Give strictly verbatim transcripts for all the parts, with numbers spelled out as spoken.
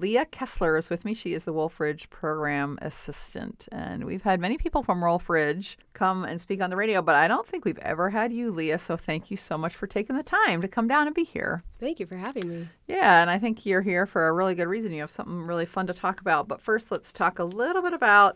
Leah Kessler is with me. She is the Wolf Ridge Program Assistant. And we've had many people from Wolf Ridge come and speak on the radio, but I don't think we've ever had you, Leah. So thank you so much for taking the time to come down and be here. Thank you for having me. Yeah, and I think you're here for a really good reason. You have something really fun to talk about. But first, let's talk a little bit about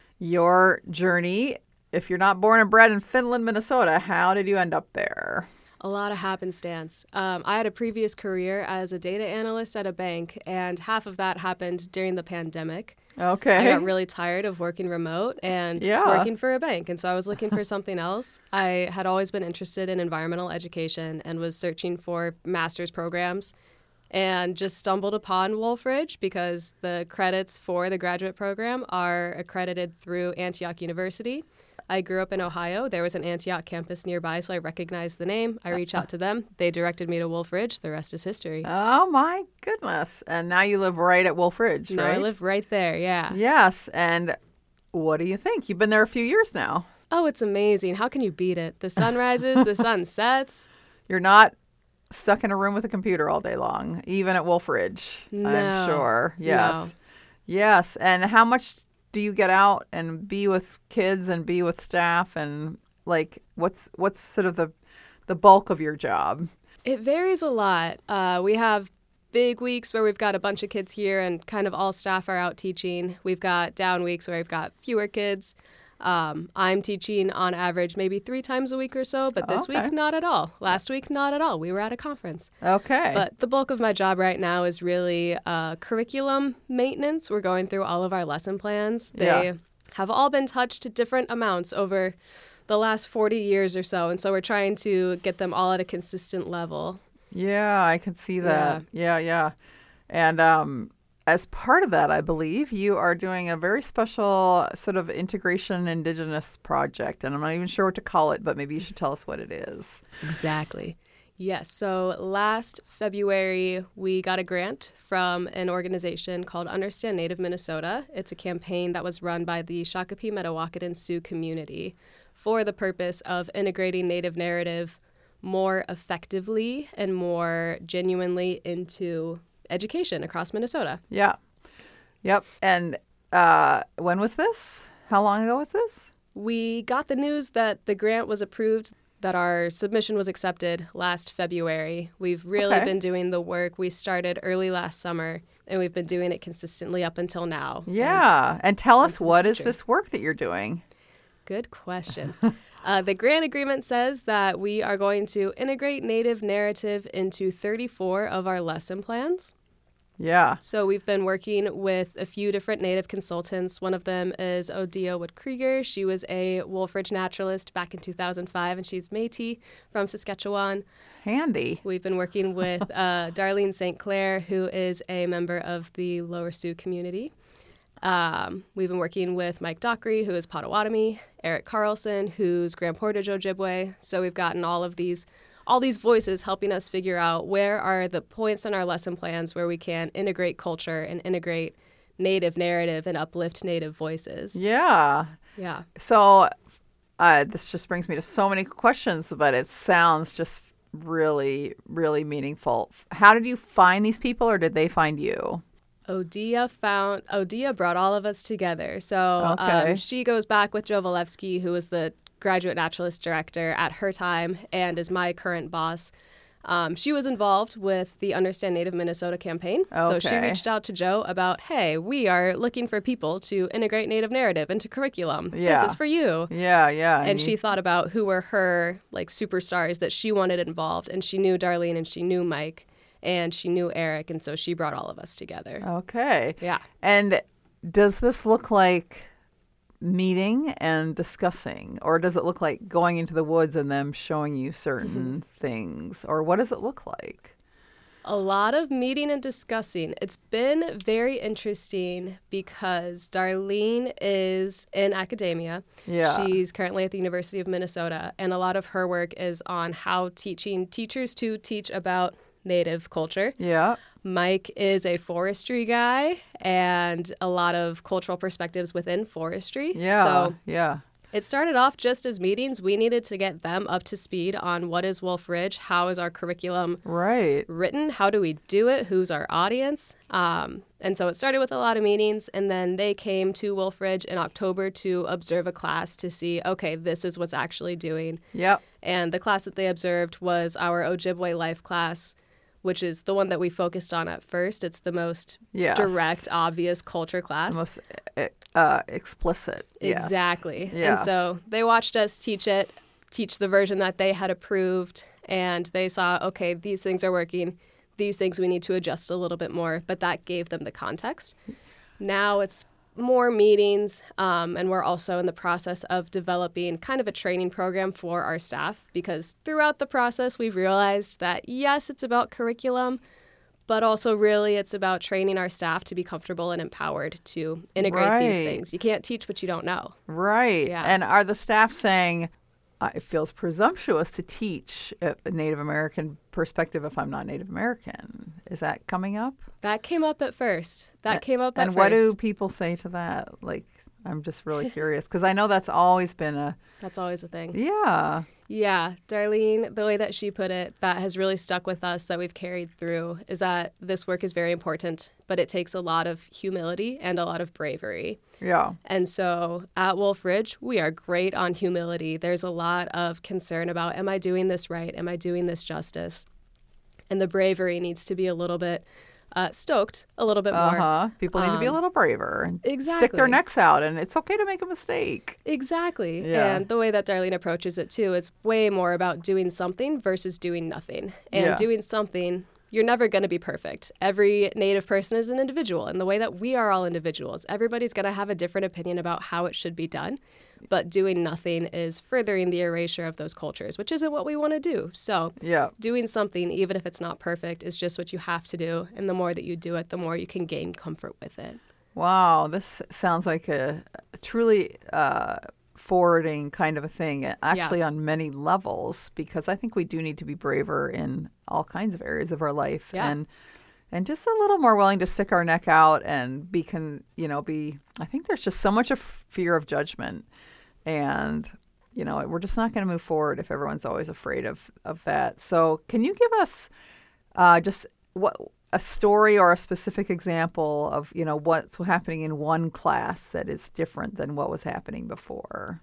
your journey. If you're not born and bred in Finland, Minnesota, how did you end up there? A lot of happenstance. Um, I had a previous career as a data analyst at a bank, and half of that happened during the pandemic. Okay. I got really tired of working remote and Yeah. working for a bank, and so I was looking for something else. I had always been interested in environmental education and was searching for master's programs and just stumbled upon Wolf Ridge because the credits for the graduate program are accredited through Antioch University. I grew up in Ohio. There was an Antioch campus nearby, so I recognized the name. I reached out to them. They directed me to Wolf Ridge. The rest is history. Oh, my goodness. And now you live right at Wolf Ridge, Now right? I live right there, yeah. Yes. And what do you think? You've been there a few years now. Oh, it's amazing. How can you beat it? The sun rises, the sun sets. You're not stuck in a room with a computer all day long, even at Wolf Ridge, No. I'm sure. Yes. No. Yes. And how much do you get out and be with kids and be with staff, and like what's what's sort of the the bulk of your job? It varies a lot. Uh, we have big weeks where we've got a bunch of kids here and kind of all staff are out teaching. We've got down weeks where we've got fewer kids. Um, I'm teaching on average maybe three times a week or so, but this Okay. week, not at all. Last week, not at all. We were at a conference. Okay. But the bulk of my job right now is really uh, curriculum maintenance. We're going through all of our lesson plans. They Yeah. have all been touched to different amounts over the last forty years or so, and so we're trying to get them all at a consistent level. Yeah, I can see that. Yeah, yeah. And um, as part of that, I believe you are doing a very special sort of integration indigenous project. And I'm not even sure what to call it, but maybe you should tell us what it is. Exactly. Yes. So last February, we got a grant from an organization called Understand Native Minnesota. It's a campaign that was run by the Shakopee, Mdewakanton, Sioux community for the purpose of integrating Native narrative more effectively and more genuinely into education across Minnesota. Yeah. Yep. And uh, when was this? How long ago was this? We got the news that the grant was approved, that our submission was accepted last February. We've really Okay. been doing the work. We started early last summer, and we've been doing it consistently up until now. Yeah. And, tell us, into the what is future. this work that you're doing? Good question. uh, the grant agreement says that we are going to integrate Native narrative into thirty-four of our lesson plans. Yeah. So we've been working with a few different Native consultants. One of them is Odia Wood-Krieger. She was a Wolf Ridge naturalist back in two thousand five, and she's Métis from Saskatchewan. Handy. We've been working with uh, Darlene Saint Clair, who is a member of the Lower Sioux community. Um, we've been working with Mike Dockery, who is Potawatomi, Eric Carlson, who's Grand Portage Ojibwe. So we've gotten all of these all these voices helping us figure out where are the points in our lesson plans where we can integrate culture and integrate Native narrative and uplift Native voices. Yeah. Yeah. So uh, this just brings me to so many questions, but it sounds just really, really meaningful. How did you find these people, or did they find you? Odia found Odia brought all of us together. So Okay. um, she goes back with Joe Valevsky, who was the graduate naturalist director at her time and is my current boss. Um, she was involved with the Understand Native Minnesota campaign. So she Okay. reached out to Joe about, hey, we are looking for people to integrate Native narrative into curriculum. Yeah. This is for you. Yeah, yeah. And you- she thought about who were her like superstars that she wanted involved. And she knew Darlene and she knew Mike and she knew Eric. And so she brought all of us together. Okay. Yeah. And does this look like meeting and discussing, or does it look like going into the woods and them showing you certain things, or what does it look like? A lot of meeting and discussing. It's been very interesting because Darlene is in academia. Yeah. She's currently at the University of Minnesota, and a lot of her work is on how teaching teachers to teach about Native culture. Yeah. Mike is a forestry guy and a lot of cultural perspectives within forestry. Yeah. So yeah. It started off just as meetings. We needed to get them up to speed on what is Wolf Ridge, how is our curriculum right. written, how do we do it, who's our audience. Um, and so it started with a lot of meetings, and then they came to Wolf Ridge in October to observe a class to see, okay, this is what's actually doing. Yep. And the class that they observed was our Ojibwe life class, which is the one that we focused on at first. It's the most yes. direct, obvious culture class. The most uh, explicit. Exactly. Yes. Yes. And so they watched us teach it, teach the version that they had approved, and they saw, okay, these things are working. These things we need to adjust a little bit more, but that gave them the context. Now it's more meetings, um, and we're also in the process of developing kind of a training program for our staff, because throughout the process we've realized that, yes, it's about curriculum, but also really it's about training our staff to be comfortable and empowered to integrate right. these things. You can't teach what you don't know. Right. Yeah. And are the staff saying, uh, it feels presumptuous to teach a Native American perspective if I'm not Native American? Is that coming up? That came up at first. That came up at and first. And what do people say to that? Like, I'm just really curious, because I know that's always been a... That's always a thing. Yeah. Yeah. Darlene, the way that she put it, that has really stuck with us, that we've carried through, is that this work is very important, but it takes a lot of humility and a lot of bravery. Yeah. And so at Wolf Ridge, we are great on humility. There's a lot of concern about, am I doing this right? Am I doing this justice? And the bravery needs to be a little bit uh, stoked, a little bit more. Uh-huh. People need um, to be a little braver. And exactly. stick their necks out, and it's okay to make a mistake. Exactly. Yeah. And the way that Darlene approaches it, too, is way more about doing something versus doing nothing. And yeah. doing something, you're never going to be perfect. Every Native person is an individual. And the way that we are all individuals, everybody's going to have a different opinion about how it should be done. But doing nothing is furthering the erasure of those cultures, which isn't what we want to do. So yeah. doing something, even if it's not perfect, is just what you have to do. And the more that you do it, the more you can gain comfort with it. Wow, this sounds like a, a truly uh, forwarding kind of a thing, actually yeah. on many levels, because I think we do need to be braver in all kinds of areas of our life. Yeah. And and just a little more willing to stick our neck out and be, can, you know, be, I think there's just so much of fear of judgment. And, you know, we're just not going to move forward if everyone's always afraid of, of that. So can you give us uh, just what a story or a specific example of, you know, what's happening in one class that is different than what was happening before?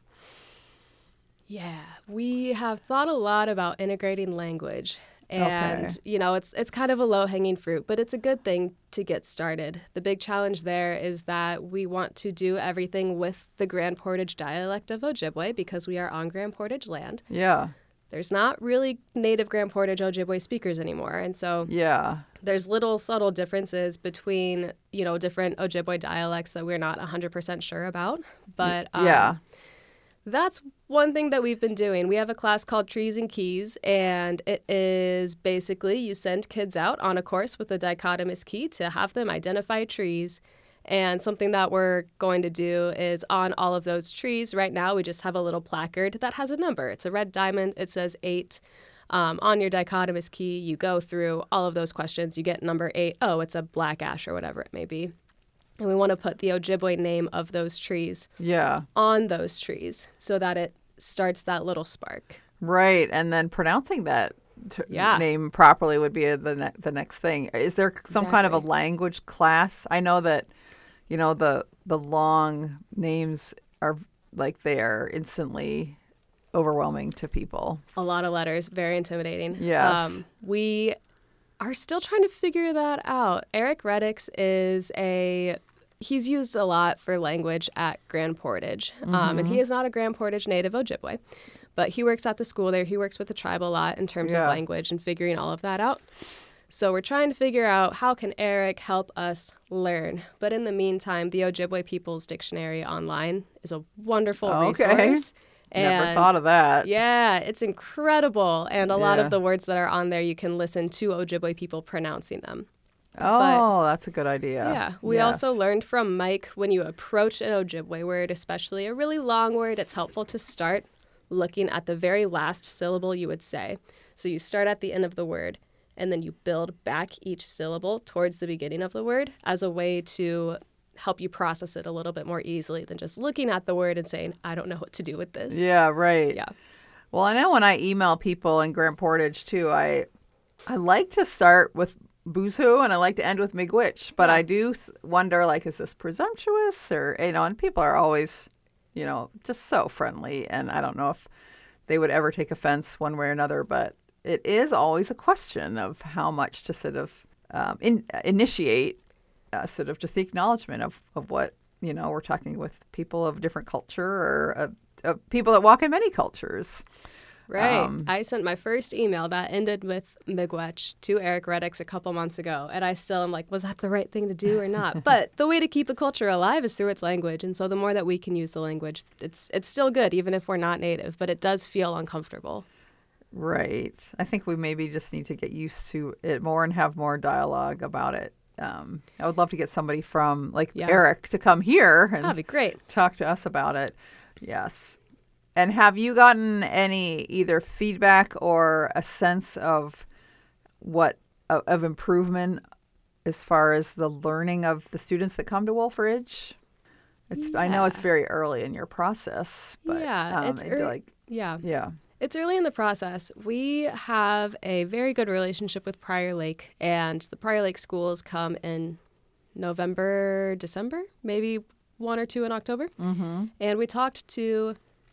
Yeah, we have thought a lot about integrating language. And, okay. you know, it's it's kind of a low-hanging fruit, but it's a good thing to get started. The big challenge there is that we want to do everything with the Grand Portage dialect of Ojibwe because we are on Grand Portage land. Yeah. There's not really native Grand Portage Ojibwe speakers anymore. And so yeah. there's little subtle differences between, you know, different Ojibwe dialects that we're not one hundred percent sure about. But um, yeah. that's one thing that we've been doing. We have a class called Trees and Keys, and it is basically you send kids out on a course with a dichotomous key to have them identify trees. And something that we're going to do is on all of those trees right now, we just have a little placard that has a number. It's a red diamond. It says eight. Um, on your dichotomous key, you go through all of those questions. You get number eight. Oh, it's a black ash or whatever it may be. And we want to put the Ojibwe name of those trees yeah. on those trees so that it starts that little spark. Right. And then pronouncing that t- yeah. name properly would be a, the, ne- the next thing. Is there some exactly. kind of a language class? I know that, you know, the the long names are like they are instantly overwhelming to people. A lot of letters, very intimidating. Yes. Um, we are still trying to figure that out. Eric Reddix is a, he's used a lot for language at Grand Portage. Mm-hmm. Um, and he is not a Grand Portage native Ojibwe, but he works at the school there. He works with the tribe a lot in terms yeah. of language and figuring all of that out. So we're trying to figure out how can Eric help us learn. But in the meantime, the Ojibwe People's Dictionary online is a wonderful okay. resource. And never thought of that. Yeah, it's incredible. And a yeah. lot of the words that are on there, you can listen to Ojibwe people pronouncing them. Oh, but, that's a good idea. Yeah. We yes. also learned from Mike, when you approach an Ojibwe word, especially a really long word, it's helpful to start looking at the very last syllable you would say. So you start at the end of the word, and then you build back each syllable towards the beginning of the word as a way to help you process it a little bit more easily than just looking at the word and saying, I don't know what to do with this. Yeah, right. Yeah. Well, I know when I email people in Grand Portage too, I I like to start with Boozhoo and I like to end with Miigwech, but Yeah. I do s- wonder, like, is this presumptuous or, you know, and people are always, you know, just so friendly, and I don't know if they would ever take offense one way or another, but it is always a question of how much to sort of um, in, initiate uh, sort of just the acknowledgement of, of what, you know, we're talking with people of different culture or uh, uh, people that walk in many cultures. Right. Um, I sent my first email that ended with Miigwech to Eric Reddix a couple months ago, and I still am like, was that the right thing to do or not? But the way to keep a culture alive is through its language, and so the more that we can use the language, it's it's still good, even if we're not native, but it does feel uncomfortable. Right. I think we maybe just need to get used to it more and have more dialogue about it. Um, I would love to get somebody from, like, Yeah. Eric to come here and That'd be great. talk to us about it. Yes. And have you gotten any either feedback or a sense of what of, of improvement as far as the learning of the students that come to Wolf Ridge? It's I know it's Yeah. very early in your process, but Yeah, um, it's it'd be ear- like Yeah. yeah. It's early in the process. We have a very good relationship with Prior Lake, and the Prior Lake schools come in November, December, maybe one or two in October. Mm-hmm. And we talked to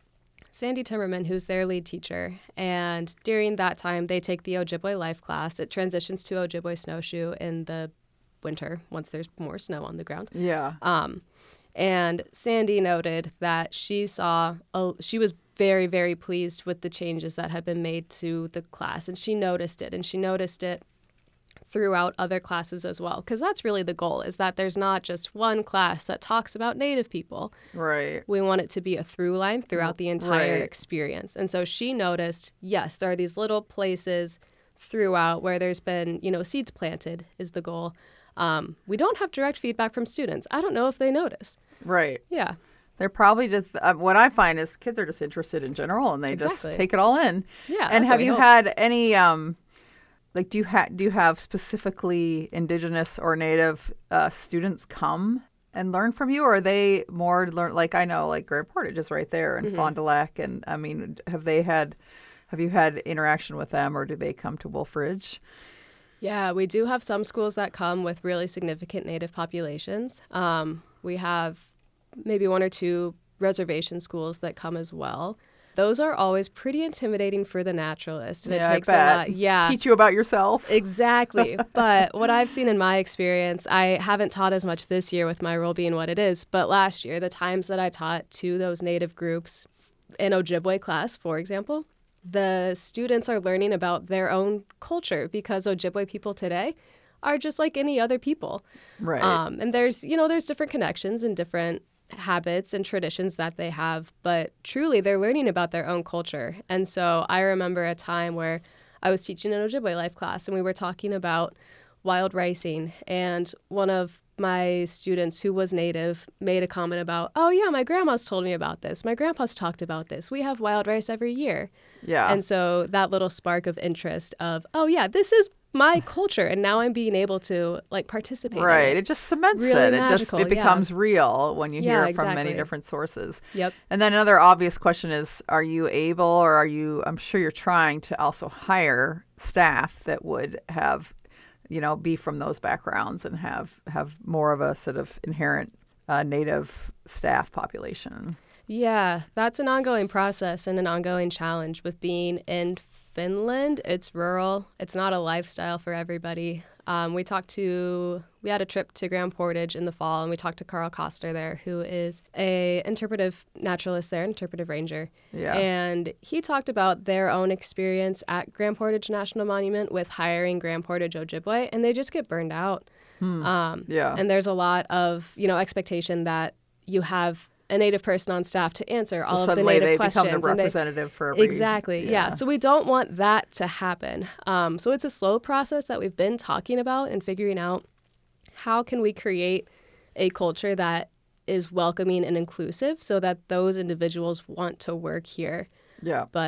Sandy Timmerman, who's their lead teacher, and during that time, they take the Ojibwe life class. It transitions to Ojibwe snowshoe in the winter once there's more snow on the ground. Yeah. Um, and Sandy noted that she saw, a, she was very, very pleased with the changes that had been made to the class. And she noticed it. And she noticed it throughout other classes as well. Because that's really the goal, is that there's not just one class that talks about Native people. Right. We want it to be a through line throughout the entire Right. experience. And so she noticed, yes, there are these little places throughout where there's been, you know, seeds planted is the goal. Um, we don't have direct feedback from students. I don't know if they notice. Right. Yeah. They're probably just uh, what I find is kids are just interested in general, and they Exactly. just take it all in. Yeah. And that's have what we you hope. had any um, like do you have do you have specifically Indigenous or Native uh, students come and learn from you, or are they more learn like I know like Grand Portage is right there and Mm-hmm. Fond du Lac, and I mean have they had have you had interaction with them, or do they come to Wolf Ridge? Yeah, we do have some schools that come with really significant Native populations. Um, we have maybe one or two reservation schools that come as well. Those are always pretty intimidating for the naturalist, and Yeah, it I takes a bet. lot. Yeah, Teach you about yourself. exactly. But what I've seen in my experience, I haven't taught as much this year with my role being what it is, but last year, the times that I taught to those Native groups in Ojibwe class, for example, the students are learning about their own culture because Ojibwe people today are just like any other people. Right. Um, and there's, you know, there's different connections and different habits and traditions that they have, but truly they're learning about their own culture. And so I remember a time where I was teaching an Ojibwe life class and we were talking about wild ricing, and one of my students who was Native made a comment about, oh yeah, my grandma's told me about this. My grandpa's talked about this. We have wild rice every year. yeah. And so that little spark of interest of, oh yeah, this is my culture, and now I'm being able to like participate in Right. it. It just cements really it. It just magical, it yeah. becomes real when you Yeah, hear from many exactly. different sources. Yep. And then another obvious question is, are you able, or are you, I'm sure you're trying to also hire staff that would have, you know, be from those backgrounds and have, have more of a sort of inherent uh, Native staff population. Yeah, that's an ongoing process and an ongoing challenge with being in Finland. It's rural. It's not a lifestyle for everybody. Um, we talked to, we had a trip to Grand Portage in the fall, and we talked to Carl Koster there, who is a interpretive naturalist there, interpretive ranger. Yeah. And he talked about their own experience at Grand Portage National Monument with hiring Grand Portage Ojibwe, and they just get burned out. Um, Yeah. And there's a lot of, you know, expectation that you have a Native person on staff to answer So all of the suddenly Native they questions. become the and they- representative for every. Exactly. Yeah. So we don't want that to happen. Um, so it's a slow process that we've been talking about and figuring out how can we create a culture that is welcoming and inclusive so that those individuals want to work here. Yeah. But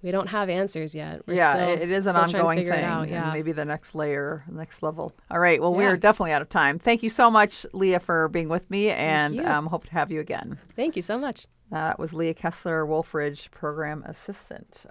we don't have answers yet. We're yeah, still, it, it is an still trying to ongoing figure thing. it out, And yeah. maybe the next layer, next level. All right. Well, we Yeah. are definitely out of time. Thank you so much, Leah, for being with me, and you. um, hope to have you again. Thank you so much. That was Leah Kessler, Wolf Ridge Program Assistant.